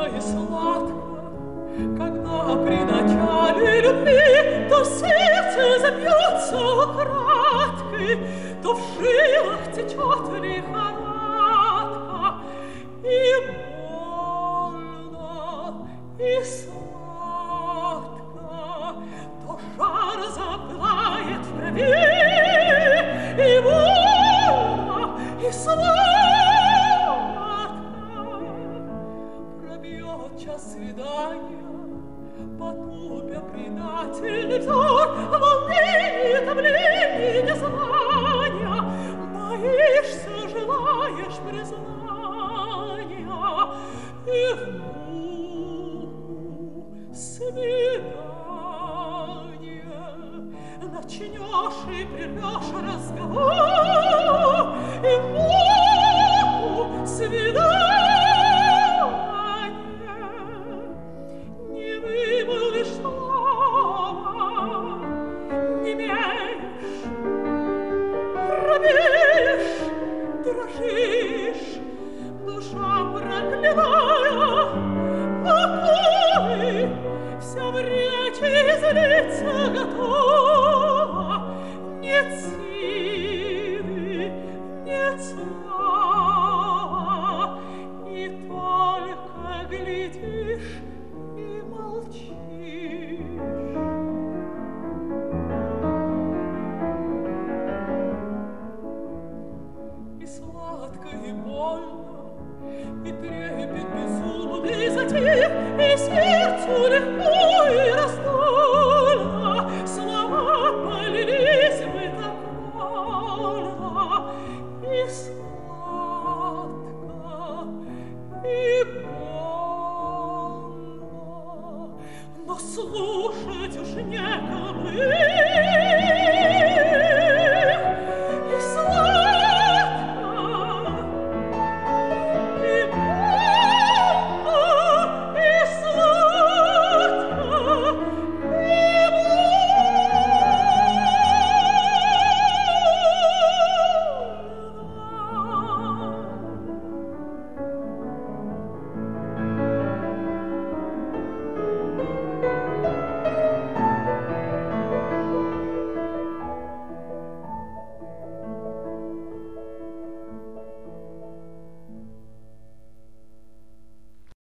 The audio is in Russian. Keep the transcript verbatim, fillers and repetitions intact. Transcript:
и сладко, когда при начале любви то сердце забьется украдкой, то в жилах течет лихорадка, и больно, и сладко, то жар запылает в крови, и больно, и сладко. Пробьет час свидания, потупя предательный взор, волнение, томление, незнания. Боишься, желаешь признания, и в муку свидания начнешь и прервешь разговор.